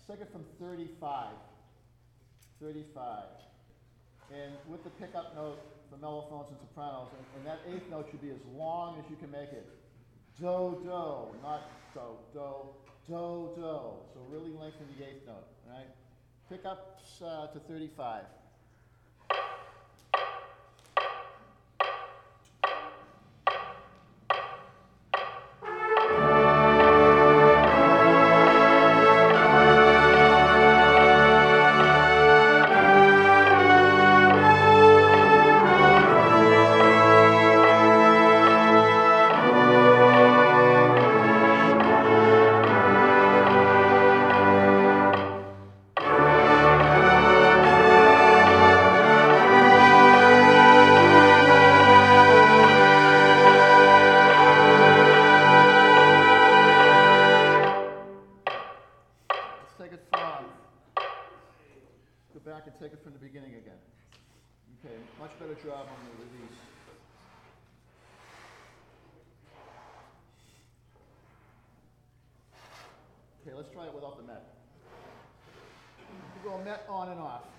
take it from 35. 35. And with the pickup note for mellophones and sopranos, and that eighth note should be as long as you can make it. Do, do, not do, do, do, do. So really lengthen the eighth note, all right? Pickups to 35. Take it from, go back and take it from the beginning again. Okay, much better job on the release. Okay, let's try it without the met. We go met on and off.